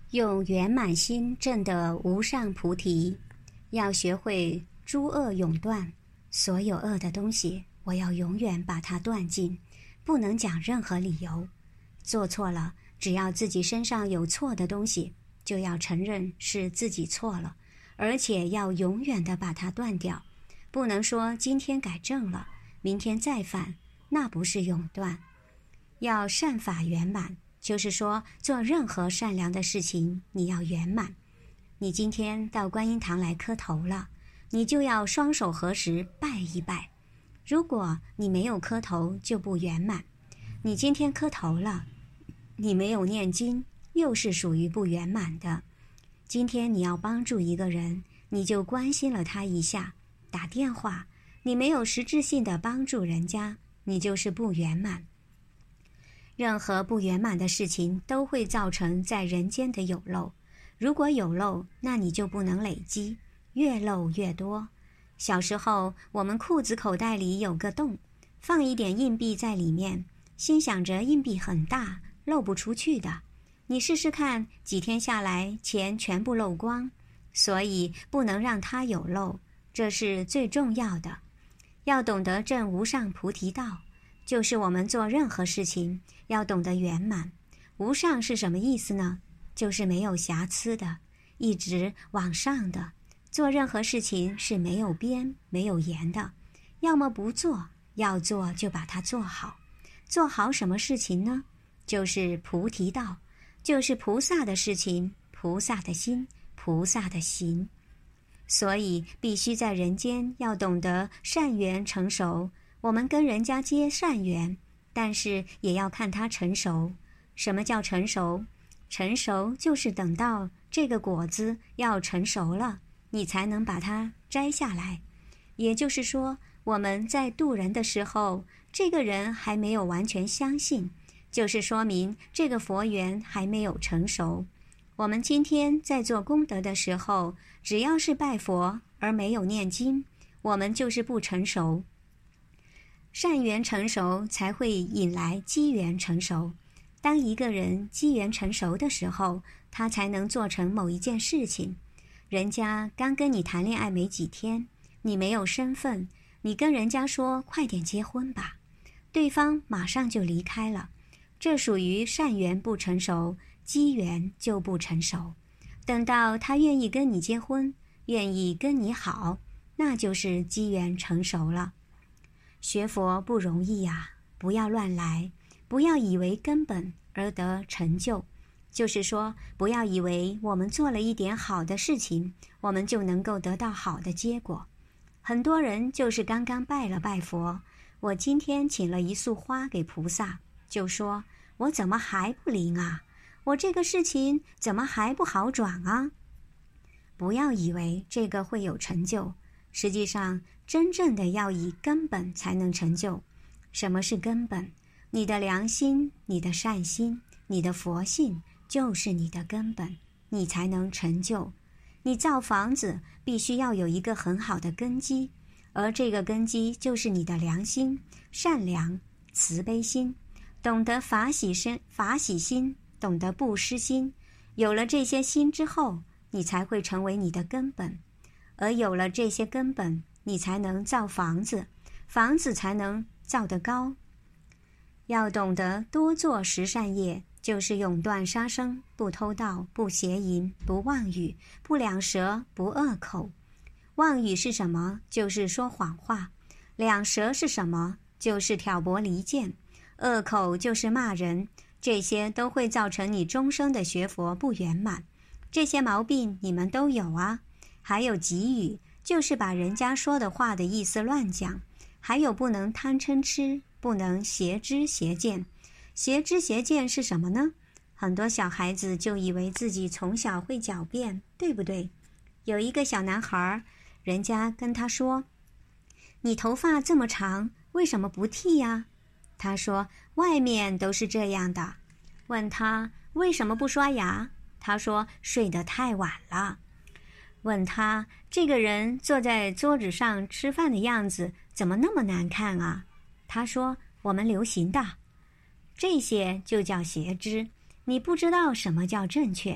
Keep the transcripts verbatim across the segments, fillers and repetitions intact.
用圆满心证得无上菩提，要学会诸恶永断，所有恶的东西我要永远把它断尽，不能讲任何理由。做错了，只要自己身上有错的东西，就要承认是自己错了，而且要永远的把它断掉，不能说今天改正了，明天再犯，那不是永断。要善法圆满，就是说做任何善良的事情你要圆满。你今天到观音堂来磕头了，你就要双手合十拜一拜。如果你没有磕头就不圆满。你今天磕头了，你没有念经，又是属于不圆满的。今天你要帮助一个人，你就关心了他一下，打电话，你没有实质性的帮助人家，你就是不圆满。任何不圆满的事情都会造成在人间的有漏，如果有漏，那你就不能累积，越漏越多。小时候我们裤子口袋里有个洞，放一点硬币在里面，心想着硬币很大，漏不出去的。你试试看，几天下来钱全部漏光，所以不能让它有漏，这是最重要的。要懂得证无上菩提道，就是我们做任何事情要懂得圆满。无上是什么意思呢？就是没有瑕疵的，一直往上的。做任何事情是没有边没有沿的，要么不做，要做就把它做好。做好什么事情呢？就是菩提道，就是菩萨的事情，菩萨的心，菩萨的行。所以必须在人间要懂得善缘成熟。我们跟人家结善缘，但是也要看他成熟。什么叫成熟？成熟就是等到这个果子要成熟了，你才能把它摘下来。也就是说，我们在度人的时候，这个人还没有完全相信，就是说明这个佛缘还没有成熟。我们今天在做功德的时候，只要是拜佛而没有念经，我们就是不成熟。善缘成熟才会引来机缘成熟。当一个人机缘成熟的时候，他才能做成某一件事情。人家刚跟你谈恋爱没几天，你没有身份，你跟人家说快点结婚吧，对方马上就离开了，这属于善缘不成熟，机缘就不成熟。等到他愿意跟你结婚，愿意跟你好，那就是机缘成熟了。学佛不容易呀，不要乱来，不要以为根本而得成就。就是说，不要以为我们做了一点好的事情，我们就能够得到好的结果。很多人就是刚刚拜了拜佛，我今天请了一束花给菩萨，就说我怎么还不灵啊？我这个事情怎么还不好转啊？不要以为这个会有成就，实际上真正的要以根本才能成就。什么是根本？你的良心，你的善心，你的佛性就是你的根本，你才能成就。你造房子必须要有一个很好的根基，而这个根基就是你的良心、善良、慈悲心，懂得法喜身、法喜心，懂得布施心。有了这些心之后，你才会成为你的根本。而有了这些根本，你才能造房子，房子才能造得高。要懂得多做十善业，就是永断杀生，不偷盗，不邪淫，不妄语，不两舌，不恶口。妄语是什么？就是说谎话。两舌是什么？就是挑拨离间。恶口就是骂人。这些都会造成你终生的学佛不圆满。这些毛病你们都有啊。还有绮语，就是把人家说的话的意思乱讲。还有不能贪嗔痴，不能邪知邪见。邪知邪见是什么呢？很多小孩子就以为自己从小会狡辩，对不对？有一个小男孩，人家跟他说，你头发这么长，为什么不剃呀？他说，外面都是这样的。问他为什么不刷牙？他说，睡得太晚了。问他，这个人坐在桌子上吃饭的样子怎么那么难看啊？他说，我们流行的。这些就叫邪知，你不知道什么叫正确，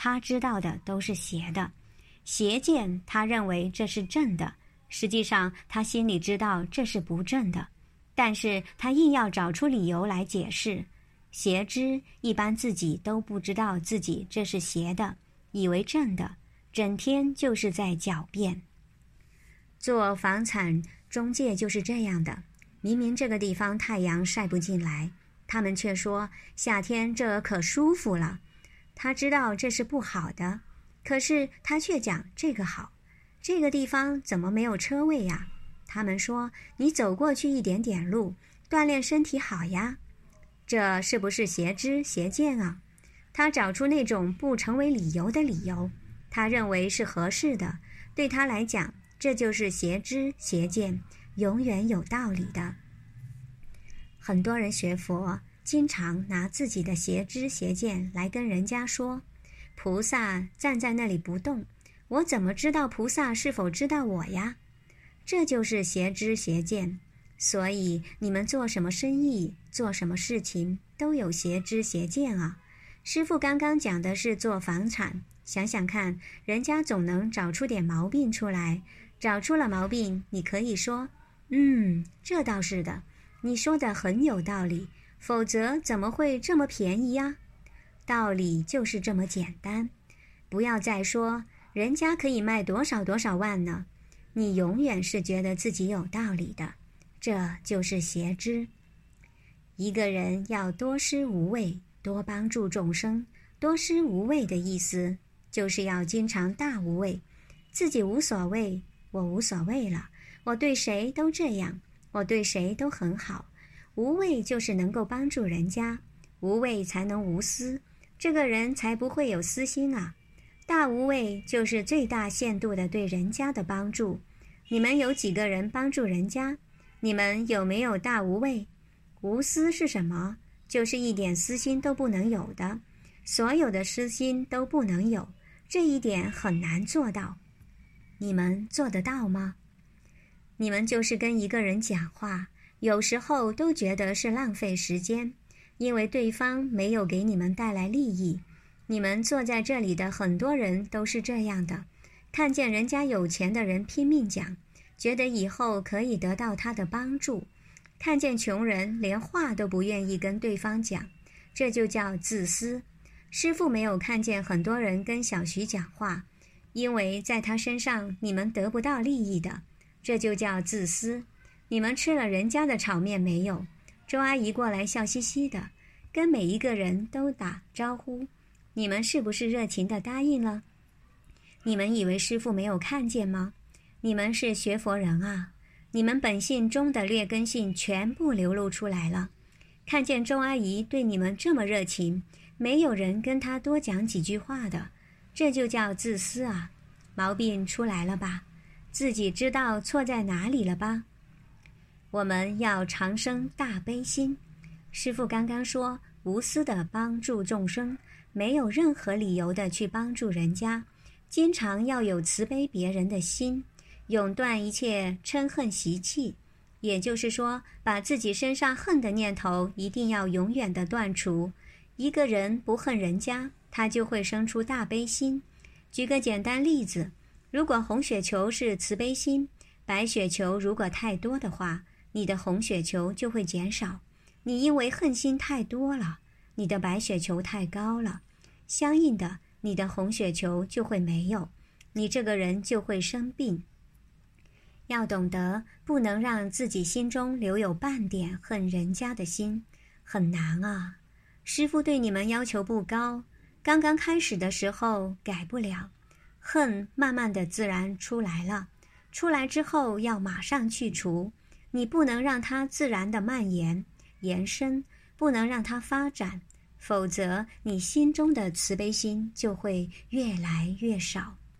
他知道的都是邪的；邪见他认为这是正的，实际上他心里知道这是不正的，但是他硬要找出理由来解释。邪知一般自己都不知道自己这是邪的，以为正的，整天就是在狡辩。做房产中介就是这样的，明明这个地方太阳晒不进来，他们却说夏天这可舒服了。他知道这是不好的，可是他却讲这个好。这个地方怎么没有车位呀？他们说你走过去一点点路，锻炼身体好呀。这是不是邪知邪见啊？他找出那种不成为理由的理由，他认为是合适的，对他来讲，这就是邪知邪见，永远有道理的。很多人学佛，经常拿自己的邪知邪见来跟人家说，菩萨站在那里不动，我怎么知道菩萨是否知道我呀？这就是邪知邪见。所以你们做什么生意，做什么事情，都有邪知邪见啊。师父刚刚讲的是做房产，想想看，人家总能找出点毛病出来，找出了毛病，你可以说，嗯，这倒是的，你说的很有道理，否则怎么会这么便宜呀？道理就是这么简单。不要再说人家可以卖多少多少万呢，你永远是觉得自己有道理的，这就是邪知。一个人要多施无畏，多帮助众生。多施无畏的意思就是要经常大无畏，自己无所谓，我无所谓了，我对谁都这样，我对谁都很好。无畏就是能够帮助人家，无畏才能无私，这个人才不会有私心啊。大无畏就是最大限度的对人家的帮助。你们有几个人帮助人家？你们有没有大无畏？无私是什么？就是一点私心都不能有的，所有的私心都不能有，这一点很难做到。你们做得到吗？你们就是跟一个人讲话，有时候都觉得是浪费时间，因为对方没有给你们带来利益。你们坐在这里的很多人都是这样的，看见人家有钱的人拼命讲，觉得以后可以得到他的帮助，看见穷人连话都不愿意跟对方讲，这就叫自私。师父没有看见很多人跟小徐讲话，因为在他身上你们得不到利益的，这就叫自私。你们吃了人家的炒面没有？周阿姨过来笑嘻嘻的，跟每一个人都打招呼，你们是不是热情地答应了？你们以为师父没有看见吗？你们是学佛人啊，你们本性中的劣根性全部流露出来了。看见周阿姨对你们这么热情，没有人跟她多讲几句话的，这就叫自私啊。毛病出来了吧？自己知道错在哪里了吧？我们要常生大悲心。师父刚刚说，无私的帮助众生，没有任何理由的去帮助人家，经常要有慈悲别人的心，永断一切嗔恨习气。也就是说，把自己身上恨的念头一定要永远的断除。一个人不恨人家，他就会生出大悲心。举个简单例子，如果红血球是慈悲心，白血球如果太多的话，你的红血球就会减少。你因为恨心太多了，你的白血球太高了，相应的，你的红血球就会没有，你这个人就会生病。要懂得不能让自己心中留有半点恨人家的心，很难啊。师父对你们要求不高，刚刚开始的时候改不了，恨慢慢的自然出来了，出来之后要马上去除，你不能让它自然的蔓延延伸，不能让它发展，否则你心中的慈悲心就会越来越少。